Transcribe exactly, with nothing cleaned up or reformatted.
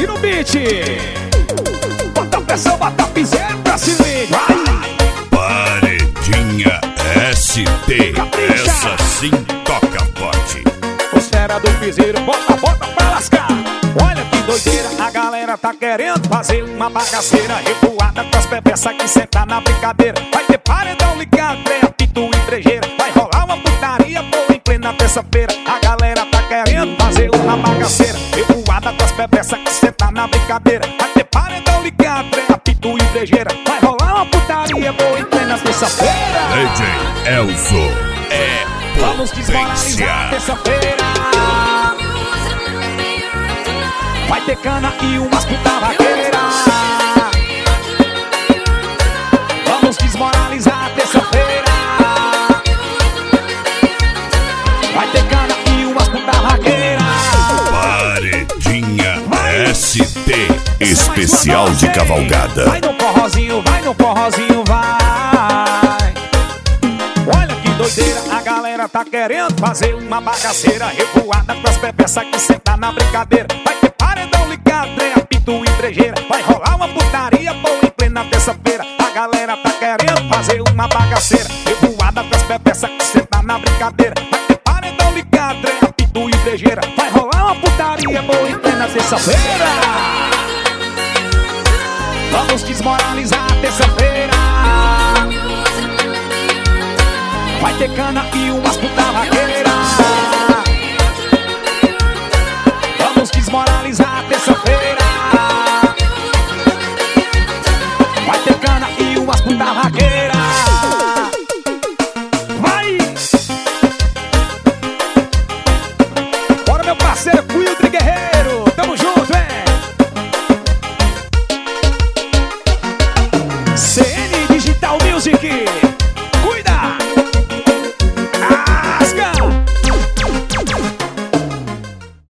aqui no beat. Bota pressão, bota piseiro pra se ligar. Paredinha S T, Capricha. essa sim toca forte. Os fera do piseiro, bota, bota pra lascar. Olha que doideira, a galera tá querendo fazer uma bagaceira. Revoada com as pepeças que senta na brincadeira. Vai ter paredão ligado, é apito e brejeira. Vai rolar uma putaria boa em plena terça-feira. A galera tá querendo fazer uma bagaceira. Revoada com as pepeças que senta na brincadeira. Vai ter paredão ligado, é apito e brejeira. Vai rolar uma putaria boa em plena terça-feira. D J Elzo é Vamos desmoralizar potência. terça-feira. Vai ter cana e umas puta vaqueira. Vamos desmoralizar terça-feira. Vai ter cana e umas puta vaqueira. Paredinha S T, especial de cavalgada. Vai no forrozinho, vai no forrozinho, vai. Olha que doideira, a galera tá querendo fazer uma bagaceira. Revoada com as pepeças que senta na brincadeira. Vai ter paredão ligado, é apito e brejeira. Vai rolar uma putaria boa em plena terça-feira. A galera tá querendo fazer uma bagaceira. Revoada com as pepeças que senta na brincadeira. Vai ter paredão ligado, é apito e brejeira. Vai rolar uma putaria boa em plena terça-feira. Vamos desmoralizar terça-feira. Vai ter cana e umas puta vaqueira. Vamos desmoralizar terça-feira. Vai ter cana e umas puta vaqueira. Vai! Bora, meu parceiro Quildre Guerreiro. Tamo junto, hein? C N Digital Music.